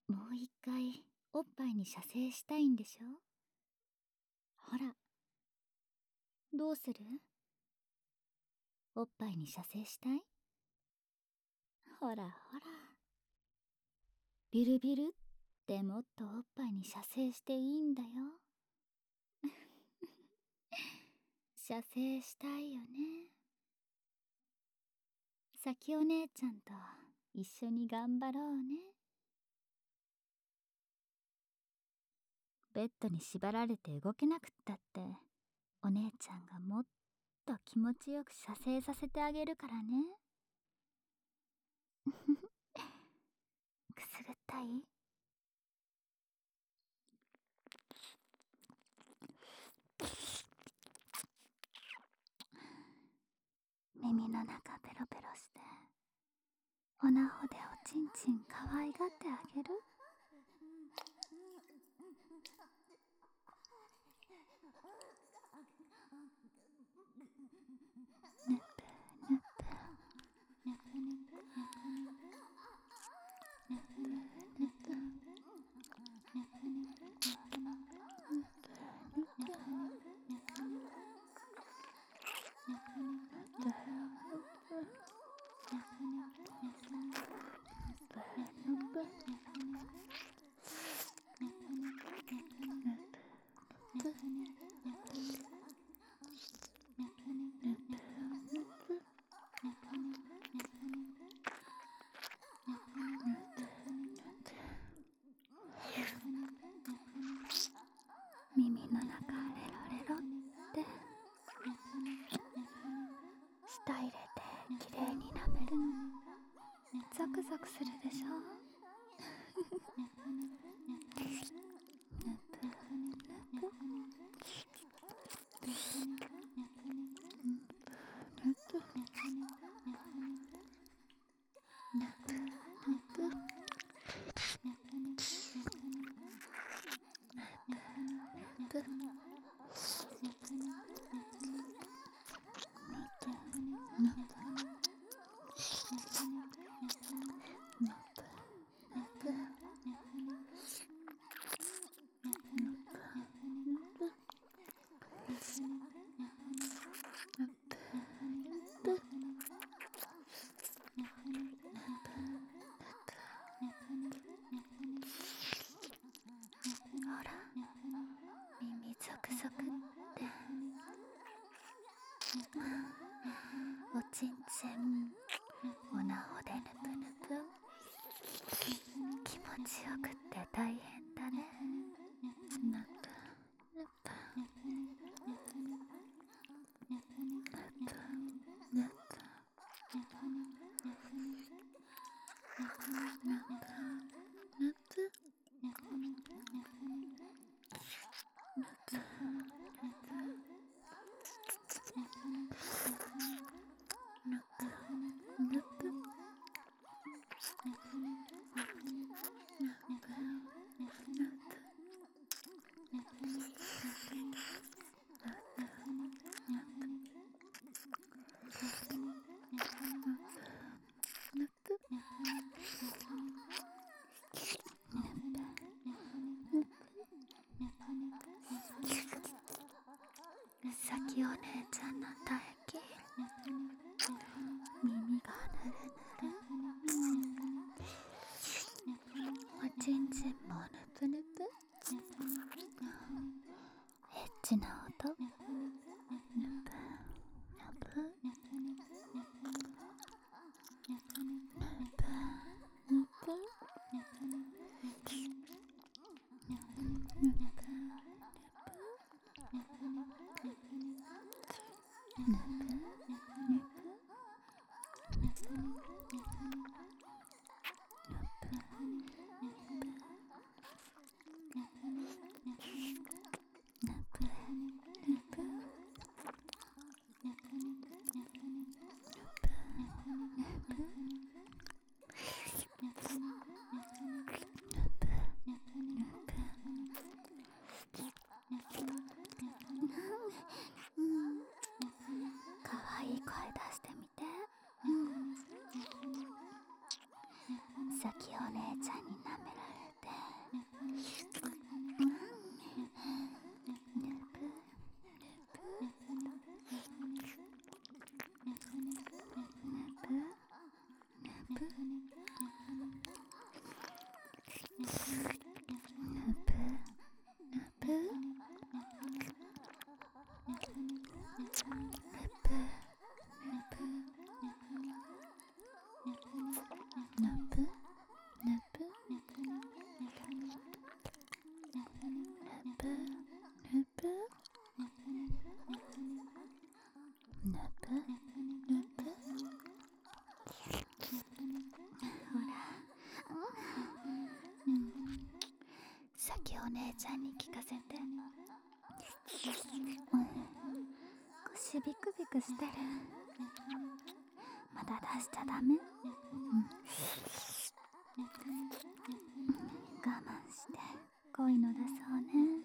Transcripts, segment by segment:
もう一回おっぱいに射精したいんでしょ？ほら、どうする？おっぱいに射精したい？ほらほら、ビルビルってもっとおっぱいに射精していいんだよ。射精したいよね。さきお姉ちゃんと一緒に頑張ろうね。ベッドに縛られて動けなくったって、お姉ちゃんがもっと気持ちよく射精させてあげるからね。くすぐったい？耳の中ペロペロして、おなほでおちんちんかわいがってあげる？ぬぷぬぷぬぷぬぷぬぷぬぷぬぷぬぷ耳の中レロレロって舌入れてきれいに舐めるのザクザクするでしょ？ほら、耳ゾクゾクっておちんちんおなほでぬぷぬぷ気持ちよくって大変だね。ぬぷぬぷぬぷぬぷぬぷさきお姉ちゃんの唾液耳がぬるぬるおちんちんもぬぷぬぷエッチな音ぬぷぬぷぬぷぬぷかわいい声出してみて。さきお姉ちゃんに舐められて先お姉ちゃんに聞かせて。腰ビクビクしてる。まだ出しちゃダメ。我慢して濃いの出そうね。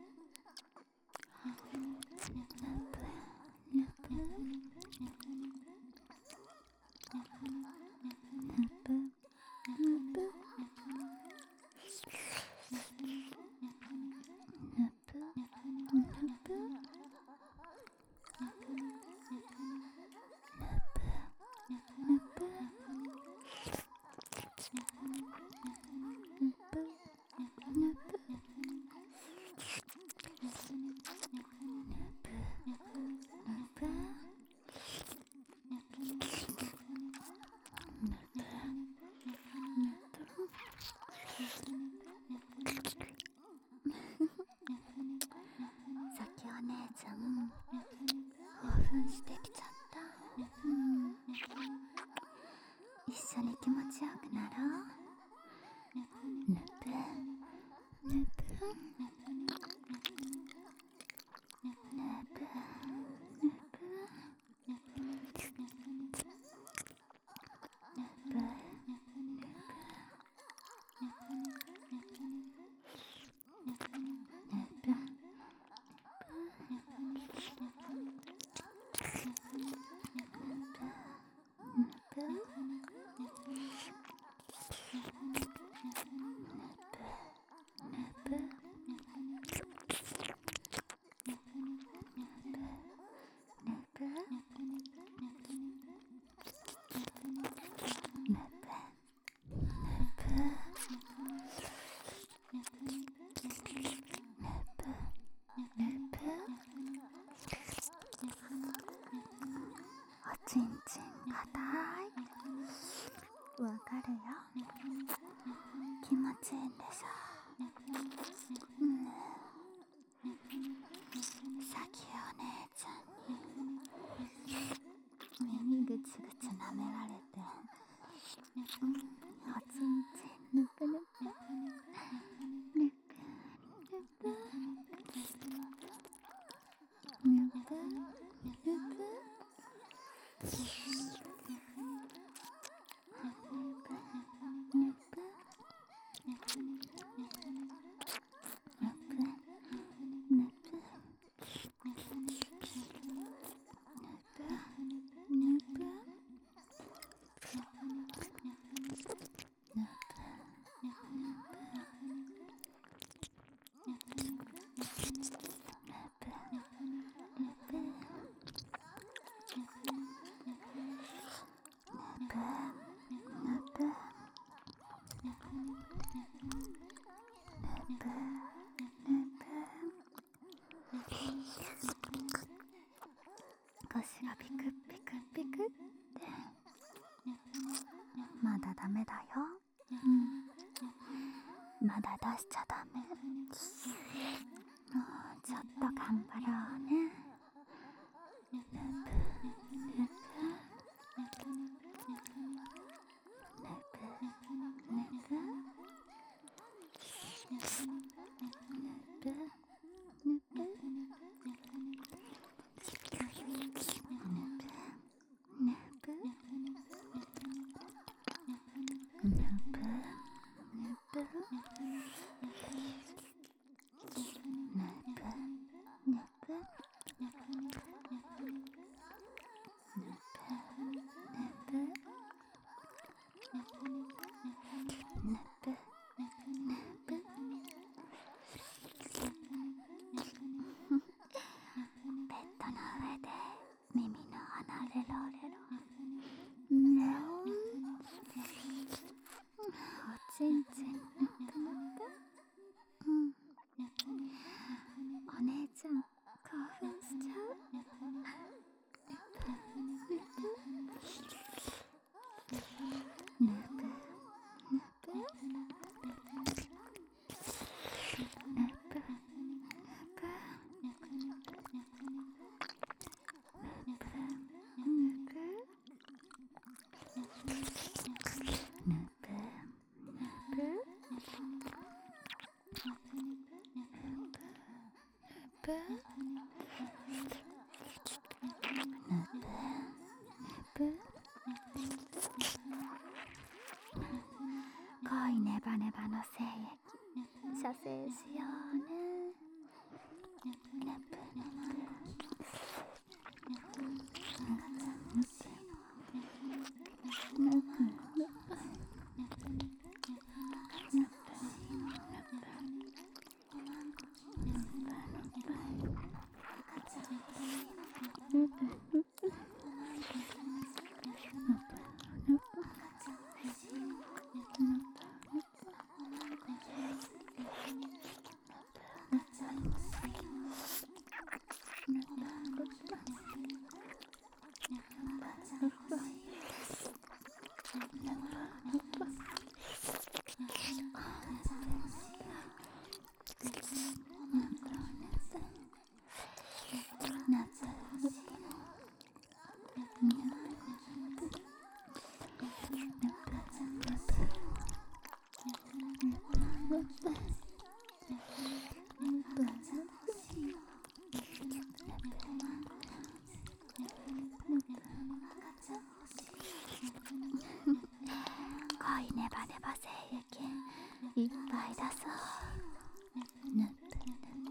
さきお姉ちゃん興奮してきちゃった。一緒に気持ちよくなろう。ぬぷぬぷぬぷぬぷおちんちんかたい。わかるよ。気持ちいいんでしょ。さきお姉ちゃんに耳ぐちぐち舐められて、おちんちんぬくぬくぬくぬくぬくぬく。腰がピクピクピクって。まだダメだよ。まだ出しちゃダメ。もうちょっと頑張ろうね。ちんちんぬくぬく。お姉ちゃん興奮しちゃう。ぬくぬくぬく。 いネバネバの精液射精しようね。ぬぷぬぷ濃いネバネバ精液いっぱい出そう。ぬぷぬぷ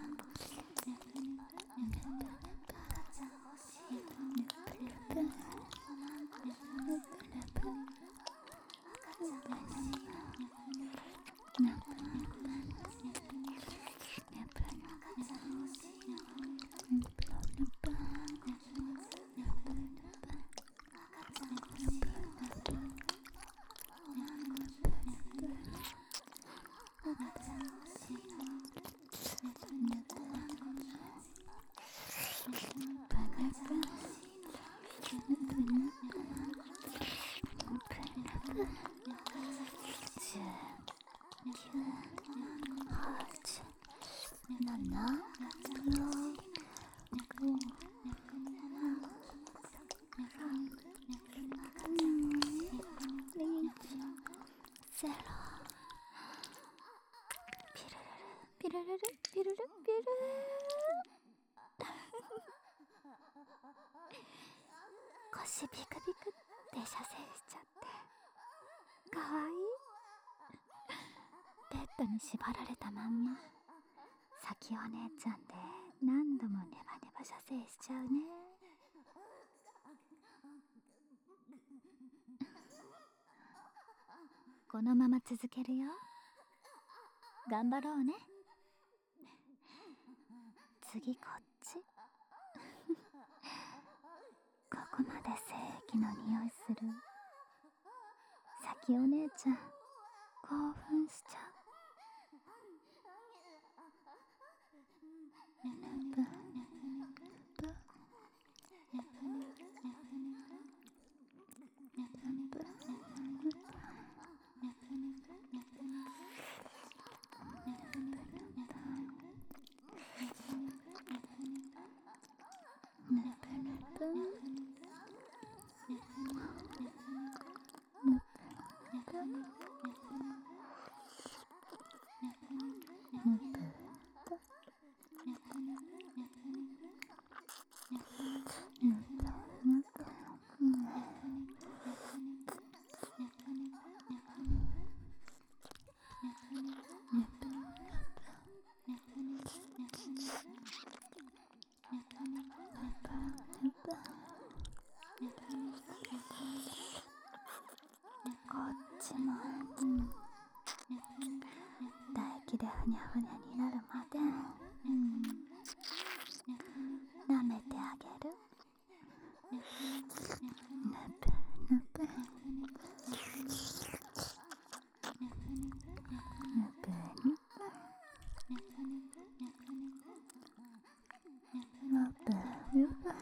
ピルルルピルルピル腰ビクビクって射精しちゃってかわいい。ベッドに縛られたまんまさきお姉ちゃんで何度もネバネバ射精しちゃうね。このまま続けるよ。頑張ろうね。次こっちここまで精液の匂いする。さきお姉ちゃん興奮しちゃう。ぬぷぬぷこっちも唾液でふにゃふにゃになるまで舐めてあげる。ぬぷぬぷぬぷぬぷぬぷ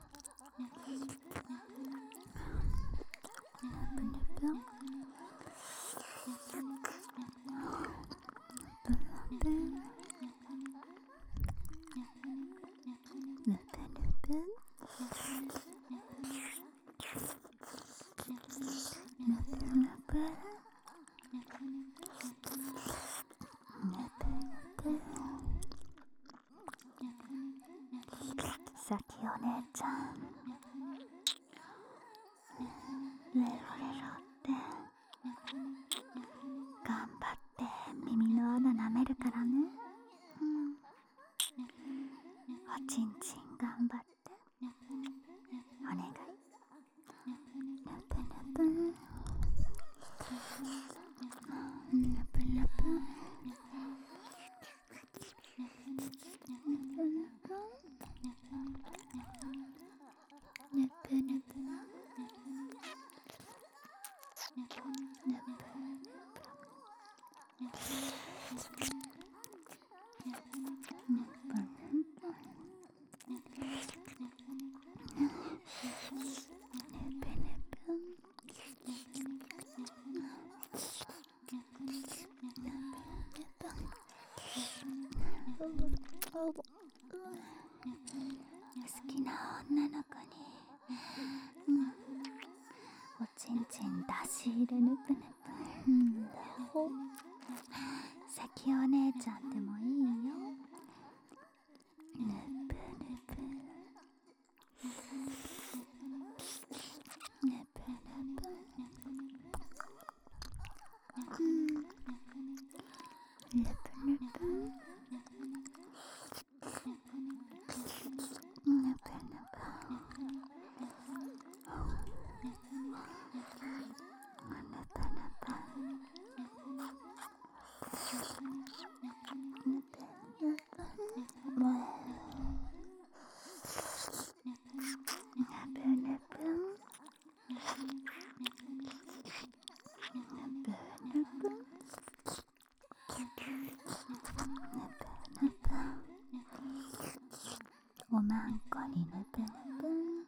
さきお姉ちゃんレロレロってちんちん頑張ってお願い。ぬぷぬぷぬぷぬぷぬぷぬぷ好きな女の子に、おちんちん出し入れぬぷぬぷ、関お姉ちゃんでもいいよ。ぬぷぬぷぬぷぬぷぬぷぬぷおまんこにぬぷぬぷ、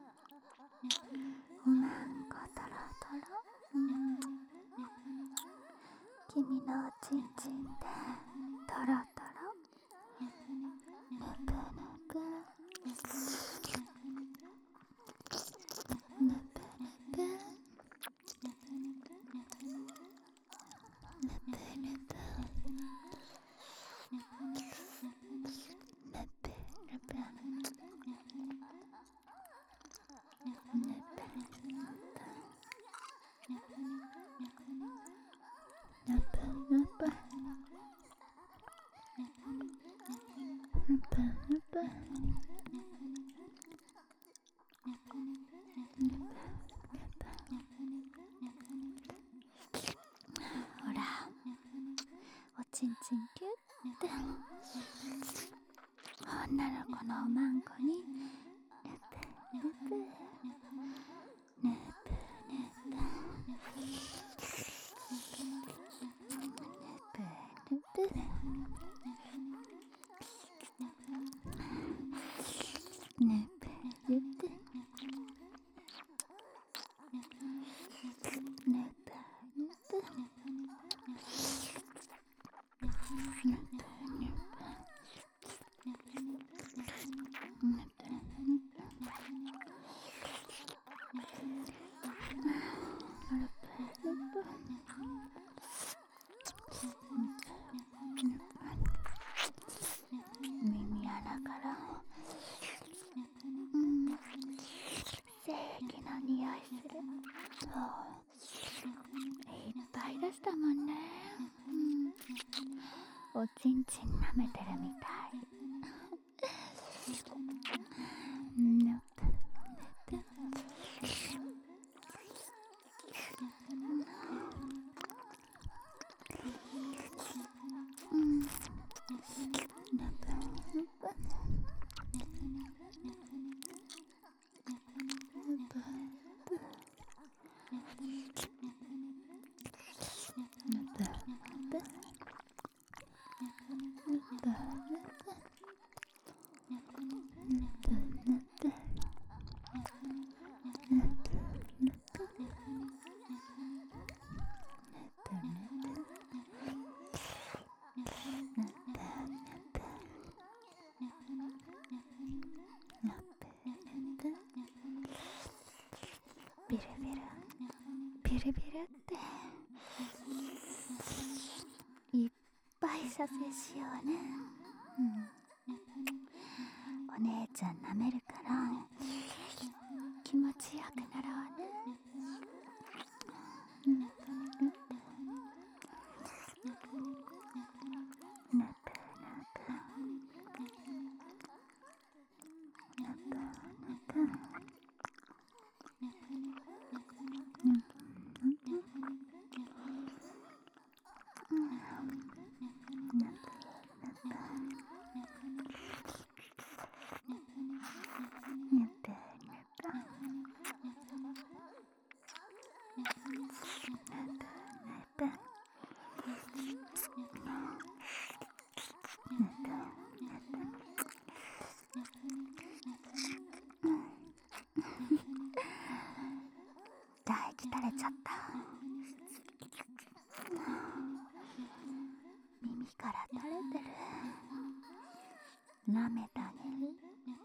おまんこトロトロ、君のおちんちんでトロトロ、ぬぷぬぷぬぷぬぷぬぷぬぷほら、おちんちんキュッて女の子のおまんこにぬぷぬぷぬぷぬぷぬぷぬ耳穴から正義の匂いする。いっぱい出したもんね。おちんちん舐めてるみたい。ぬぷぬぷビルビルビルビルっていっぱい射精しようね。お姉ちゃん舐めるから気持ちよくなろうね。 唾液垂れちゃった。耳から垂れてる。舐めてあげる。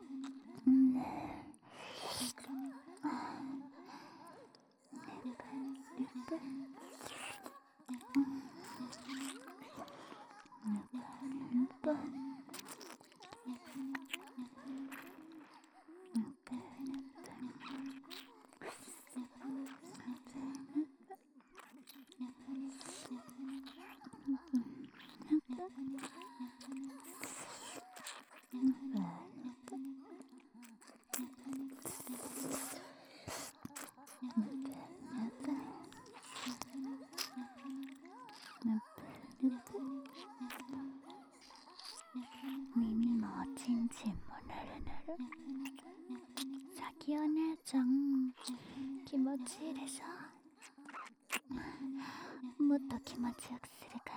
耳もおちんちんもぬるぬる。さきお姉ちゃん気持ちいいでしょ。もっと気持ちよくするから。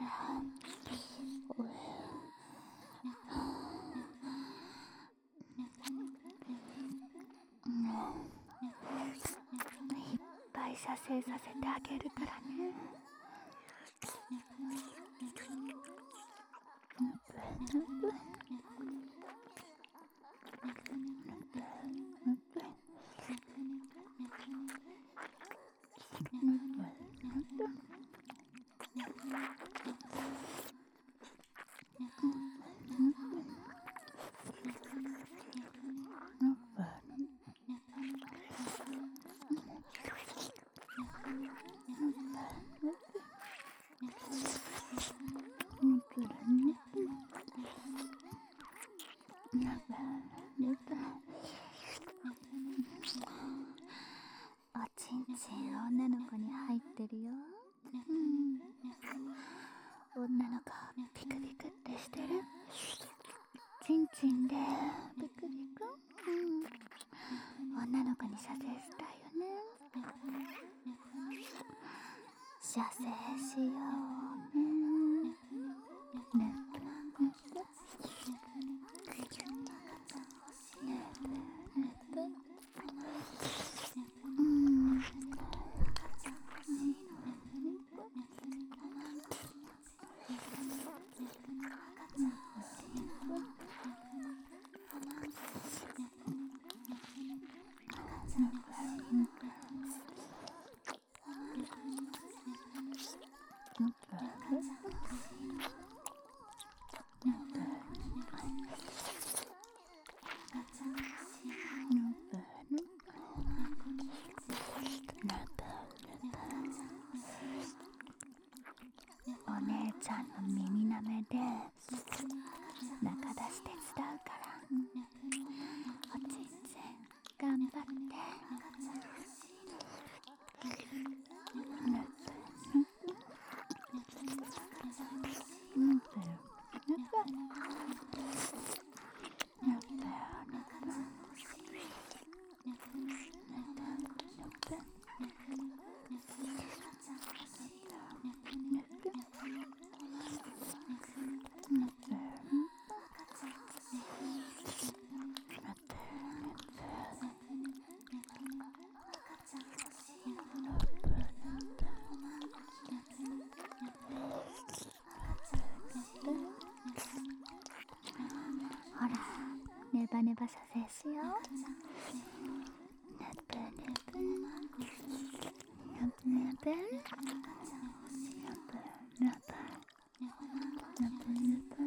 いっぱい射精させてあげるからね。おちんちん女の子に入ってるよ。女の子ピクピクってしてる。ちんちんでピクピク。女の子に射精したいよね。射精しようね。お姉ちゃんの耳なめで中出し手伝うから、おちんちん頑張って。ほら、ネバネバ射精しよう。ネブネブネブネブネブネブネブネブ。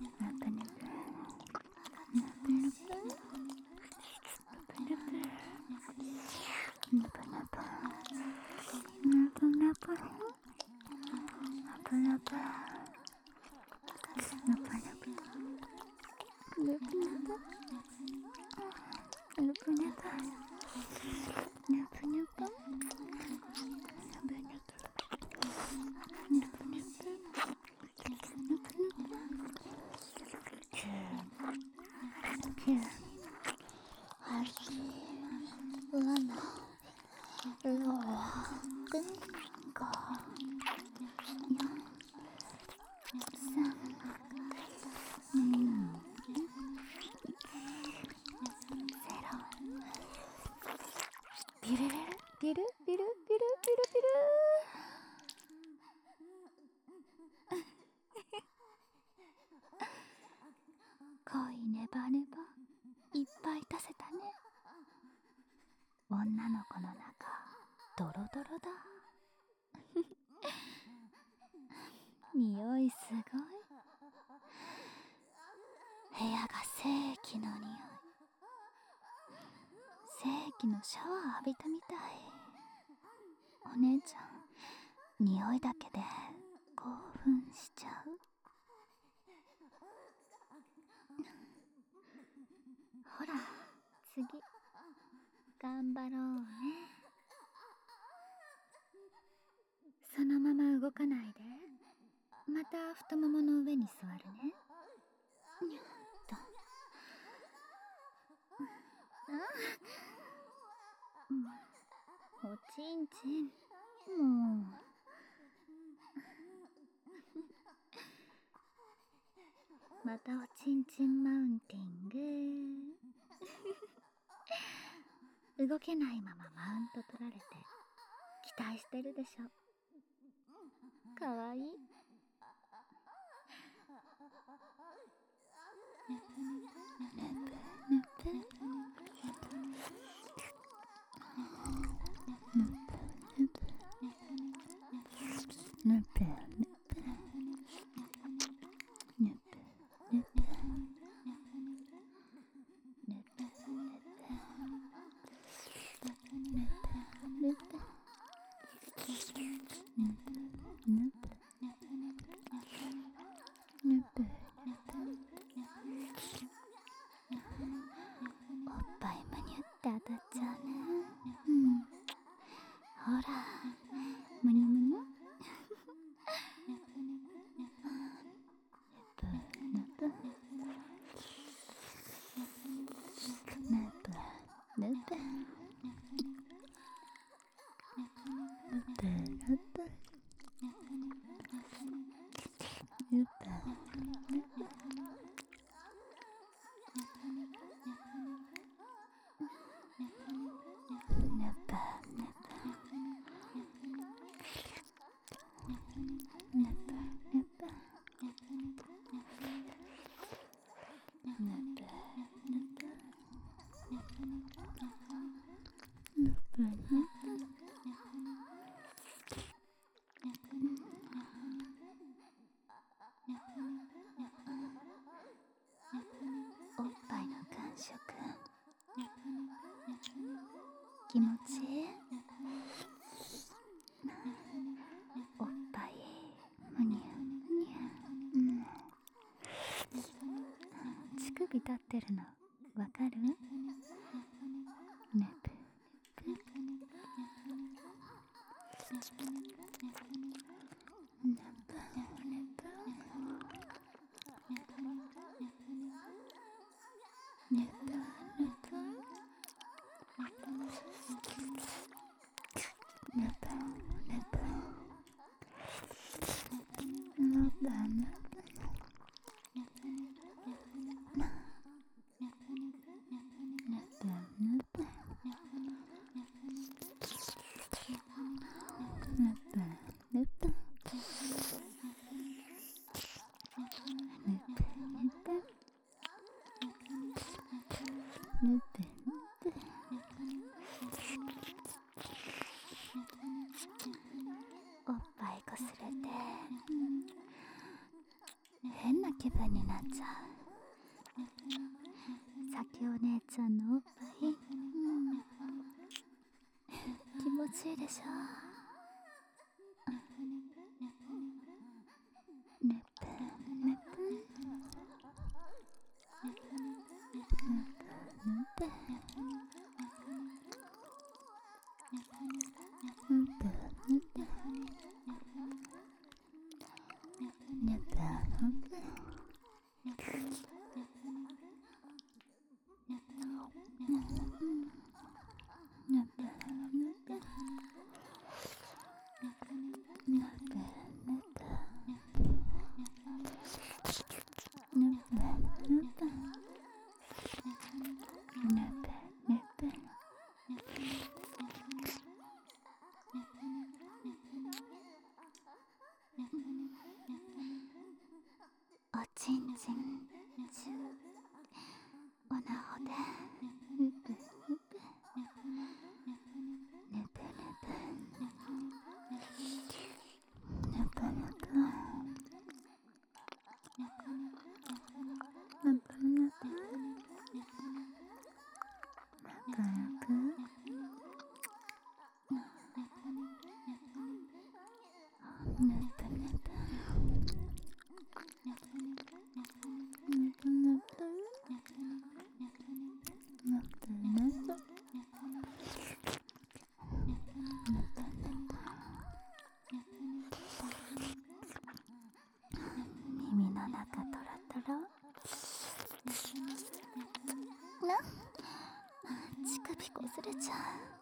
ビルビルビルビルビルビルビル恋ネバネバいっぱい足せたね。女の子の中ドロドロだ。匂いすごい。部屋が世紀の匂い。世紀のシャワー浴びたみたい。お姉ちゃん、匂いだけで興奮しちゃう。ほら、次頑張ろうね。そのまま動かないで。また太ももの上に座るね。にゃっと。おちんちん、もう。またおちんちんマウンティング。動けないままマウント取られて期待してるでしょ。かわいい。おっぱいむにゅって当たっちゃうね。ほら、むにゅむにゅ。おっぱいの感触気持ちいい。おっぱいむにゅむにゅ。乳首立ってるのわかる？ねぷねぷねぷねぷねぷさきお姉ちゃんのおっぱい、気持ちいいでしょ。ねぷねぷおちんちんちゅおなほでぬぷぬぷぬぷぬぷぬぷ耳の中トロトロな、乳首こすれちゃう。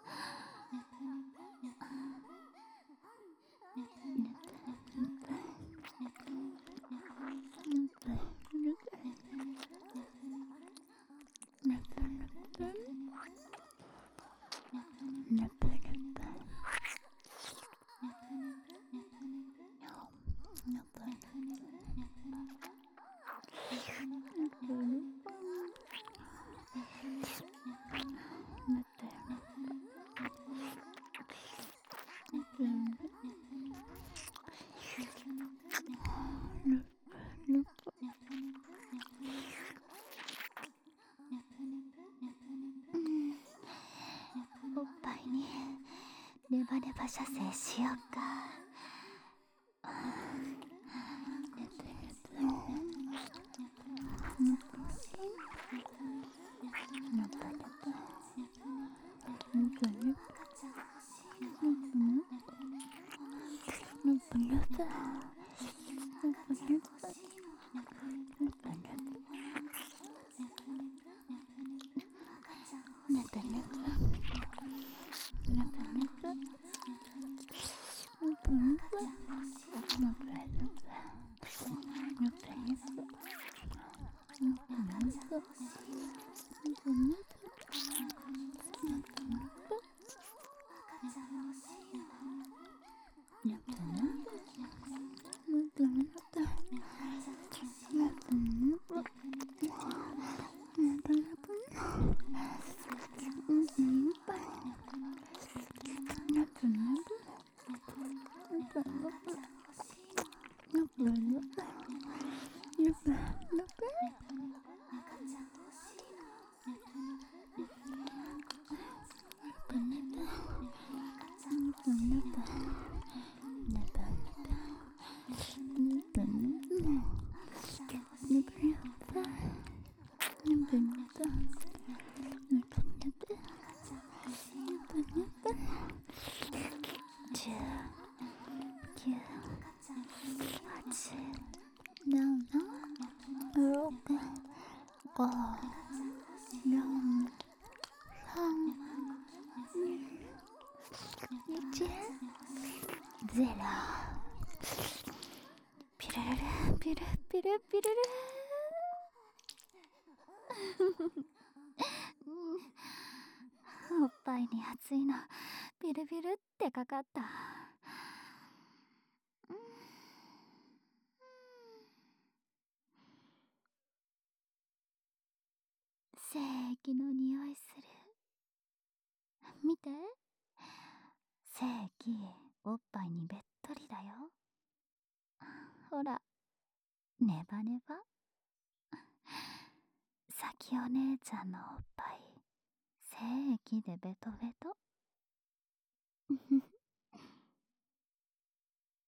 おっぱいにネバネバ射精しようか。ゼロピルルルピルピルピルルおっぱいに熱いのピルピルってかかった。精液の匂いする。見て、精液おっぱいにべっとりだよ。ほら、ネバネバ。 さきお姉ちゃんのおっぱい精液でベトベト。